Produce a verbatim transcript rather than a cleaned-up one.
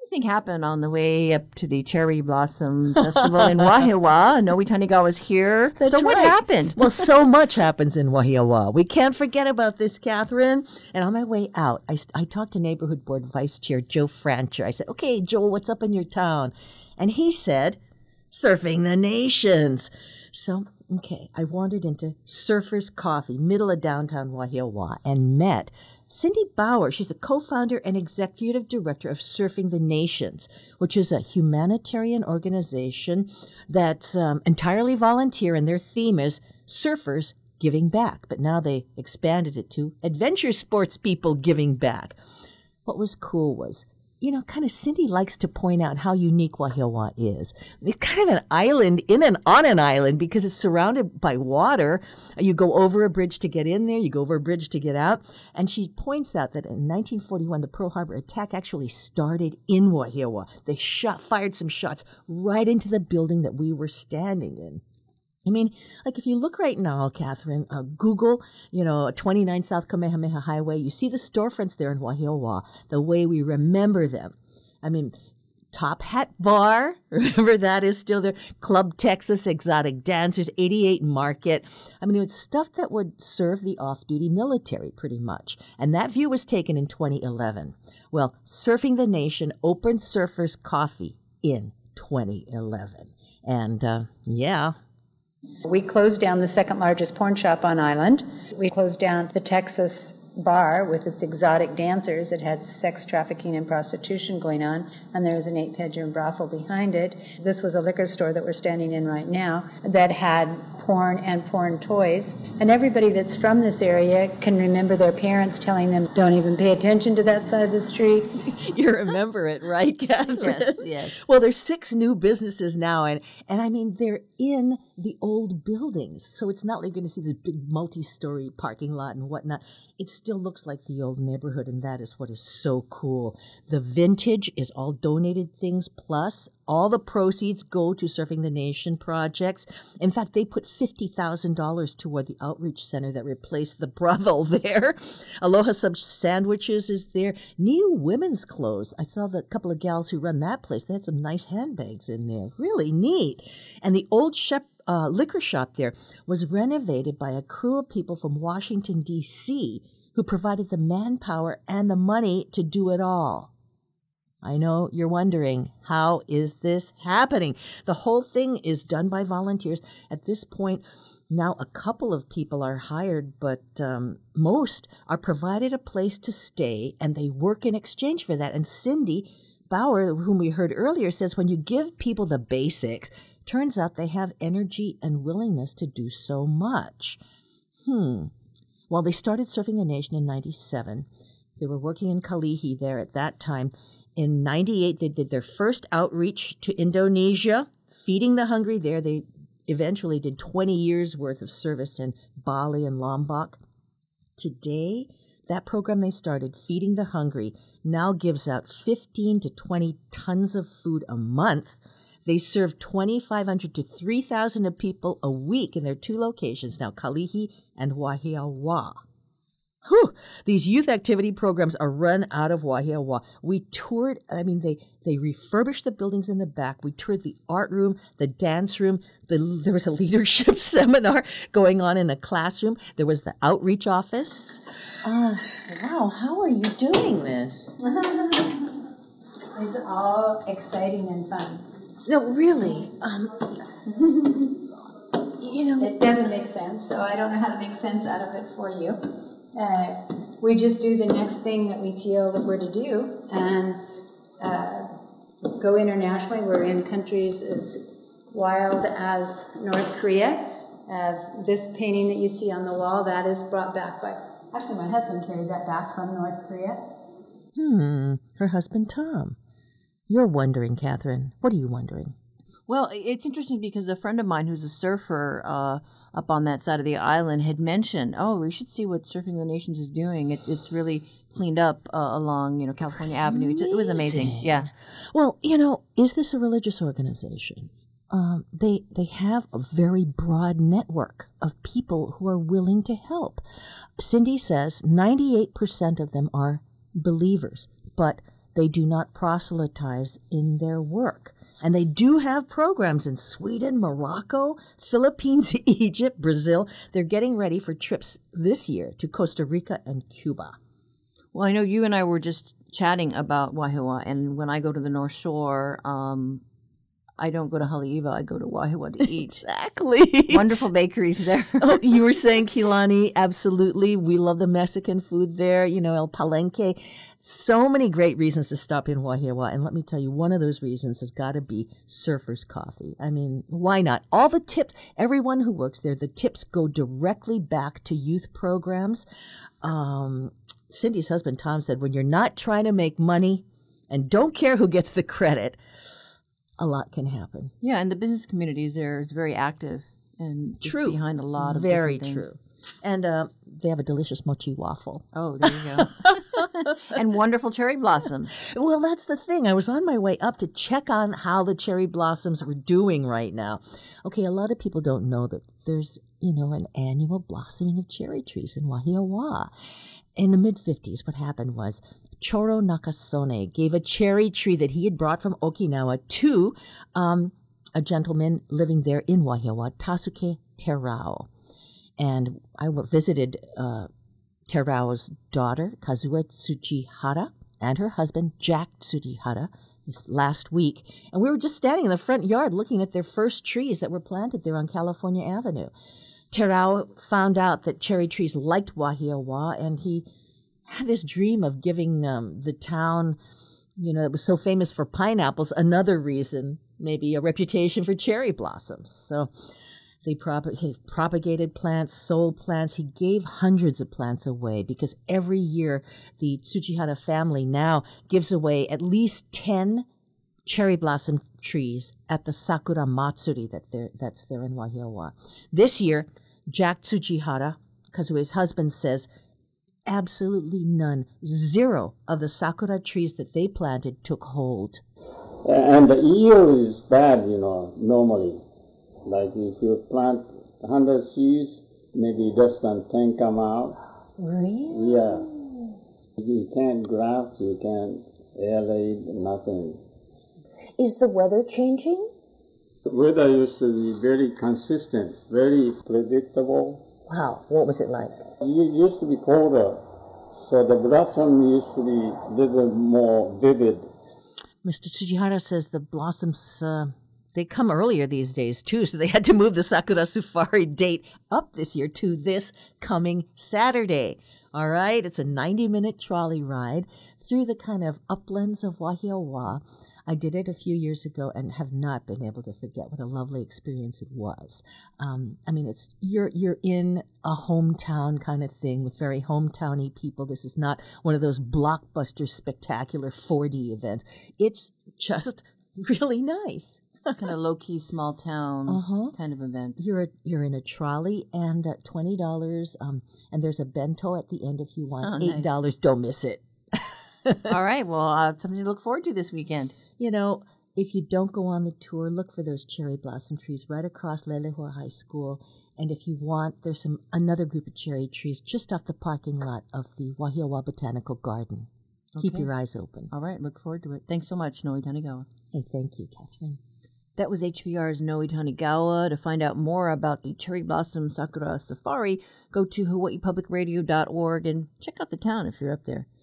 do you think happened on the way up to the Cherry Blossom Festival in Wahiawa? No, Tanigawa was here. That's so what right. happened? Well, so much happens in Wahiawa. We can't forget about this, Catherine. And on my way out, I, I talked to Neighborhood Board Vice Chair Joe Francher. I said, okay, Joe, what's up in your town? And he said, Surfing the Nations. So, okay, I wandered into Surfers Coffee, middle of downtown Wahiawa, and met Cindy Bauer. She's the co-founder and executive director of Surfing the Nations, which is a humanitarian organization that's um, entirely volunteer, and their theme is surfers giving back. But now they expanded it to adventure sports people giving back. What was cool was, you know, kind of Cindy likes to point out how unique Wahiawa is. It's kind of an island in and on an island because it's surrounded by water. You go over a bridge to get in there. You go over a bridge to get out. And she points out that in nineteen forty-one, the Pearl Harbor attack actually started in Wahiawa. They shot, fired some shots right into the building that we were standing in. I mean, like if you look right now, Catherine, uh, Google, you know, twenty-nine South Kamehameha Highway, you see the storefronts there in Wahiawa, the way we remember them. I mean, Top Hat Bar, remember that is still there. Club Texas, Exotic Dancers, eighty-eight Market. I mean, it was stuff that would serve the off-duty military pretty much. And that view was taken in twenty eleven. Well, Surfing the Nation opened Surfers Coffee in twenty eleven. And, uh, yeah... We closed down the second largest porn shop on island. We closed down the Texas bar with its exotic dancers. It had sex trafficking and prostitution going on, and there was an eight-bedroom brothel behind it. This was a liquor store that we're standing in right now that had porn and porn toys. And everybody that's from this area can remember their parents telling them, don't even pay attention to that side of the street. You remember it, right, Catherine? Yes, yes. Well, there's six new businesses now, and, and I mean, they're in the old buildings. So it's not like you're going to see this big multi-story parking lot and whatnot. It still looks like the old neighborhood, and that is what is so cool. The vintage is all donated things, plus all the proceeds go to Surfing the Nation projects. In fact, they put fifty thousand dollars toward the outreach center that replaced the brothel there. Aloha Sub Sandwiches is there. New women's clothes. I saw the couple of gals who run that place. They had some nice handbags in there. Really neat. And the old Shep Uh, liquor shop there was renovated by a crew of people from Washington, D C, who provided the manpower and the money to do it all. I know you're wondering, how is this happening? The whole thing is done by volunteers. At this point, now a couple of people are hired, but um, most are provided a place to stay, and they work in exchange for that. And Cindy Bauer, whom we heard earlier, says when you give people the basics, turns out they have energy and willingness to do so much. Hmm. Well, they started Surfing the Nation in ninety-seven. They were working in Kalihi there at that time. In ninety-eight, they did their first outreach to Indonesia, feeding the hungry there. They eventually did twenty years' worth of service in Bali and Lombok. Today, that program they started, Feeding the Hungry, now gives out fifteen to twenty tons of food a month. They serve twenty-five hundred to three thousand people a week in their two locations now, Kalihi and Wahiawa. Whew. These youth activity programs are run out of Wahiawa. We toured, I mean, they, they refurbished the buildings in the back. We toured the art room, the dance room. The, there was a leadership seminar going on in a classroom. There was the outreach office. Uh, wow, how are you doing this? It's all exciting and fun. No, really. Um, you know, It doesn't make sense, so I don't know how to make sense out of it for you. Uh, we just do the next thing that we feel that we're to do, and uh, go internationally. We're in countries as wild as North Korea, as this painting that you see on the wall, that is brought back by, actually my husband carried that back from North Korea. Hmm, her husband Tom. You're wondering, Catherine. What are you wondering? Well, it's interesting because a friend of mine who's a surfer uh, up on that side of the island had mentioned, oh, we should see what Surfing the Nations is doing. It, it's really cleaned up uh, along, you know, California Avenue. It, it was amazing. Yeah. Well, you know, is this a religious organization? Um, they they have a very broad network of people who are willing to help. Cindy says ninety-eight percent of them are believers, but they do not proselytize in their work. And they do have programs in Sweden, Morocco, Philippines, Egypt, Brazil. They're getting ready for trips this year to Costa Rica and Cuba. Well, I know you and I were just chatting about Wahiawa, and when I go to the North Shore, um, I don't go to Haleiwa, I go to Wahiawa to eat. Exactly. Wonderful bakeries there. Oh, you were saying, Kilani, absolutely. We love the Mexican food there, you know, El Palenque. So many great reasons to stop in Wahiawa. And let me tell you, one of those reasons has got to be Surfer's Coffee. I mean, why not? All the tips, everyone who works there, the tips go directly back to youth programs. Um, Cindy's husband, Tom, said, when you're not trying to make money and don't care who gets the credit, a lot can happen. Yeah, and the business communities there is very active and is True. behind a lot of Very different things. true. And uh, they have a delicious mochi waffle. Oh, there you go. And wonderful cherry blossoms. Well, that's the thing. I was on my way up to check on how the cherry blossoms were doing right now. Okay, a lot of people don't know that there's, you know, an annual blossoming of cherry trees in Wahiawa. In the mid-fifties, what happened was Choro Nakasone gave a cherry tree that he had brought from Okinawa to um, a gentleman living there in Wahiawa, Tasuke Terao. And I visited uh, Terao's daughter, Kazuo Tsujihara, and her husband, Jack Tsujihara, this last week. And we were just standing in the front yard looking at their first trees that were planted there on California Avenue. Terao found out that cherry trees liked Wahiawa, and he had this dream of giving um, the town, you know, that was so famous for pineapples, another reason, maybe a reputation for cherry blossoms. So they prop- he propagated plants, sold plants. He gave hundreds of plants away because every year the Tsujihara family now gives away at least ten cherry blossom trees at the Sakura Matsuri that there, that's there in Wahiawa. This year, Jack Tsujihara, Kazue's husband, says absolutely none, zero of the sakura trees that they planted took hold. And the yield is bad, you know, normally. Like if you plant one hundred seeds, maybe less than ten come out. Really? Yeah. You can't graft, you can't aerate, nothing. Is the weather changing? The weather used to be very consistent, very predictable. Wow, what was it like? It used to be colder, so the blossom used to be a little more vivid. Mister Tsujihara says the blossoms, uh, they come earlier these days, too, so they had to move the Sakura Safari date up this year to this coming Saturday. All right, it's a ninety-minute trolley ride through the kind of uplands of Wahiawa. I did it a few years ago and have not been able to forget what a lovely experience it was. Um, I mean, it's you're you're in a hometown kind of thing with very hometowny people. This is not one of those blockbuster, spectacular four D events. It's just really nice. Kind of low-key, small town Uh-huh. kind of event. You're a, you're in a trolley and uh, twenty dollars, um, and there's a bento at the end if you want. Oh, nice. eight dollars. Don't miss it. All right, well, uh, something to look forward to this weekend. You know, if you don't go on the tour, look for those cherry blossom trees right across Lelehua High School. And if you want, there's some another group of cherry trees just off the parking lot of the Wahiawa Botanical Garden. Keep Okay. your eyes open. All right, look forward to it. Thanks so much, Noe Tanigawa. Hey, thank you, Catherine. That was H B R's Noe Tanigawa. To find out more about the Cherry Blossom Sakura Safari, go to hawaii public radio dot org and check out the town if you're up there.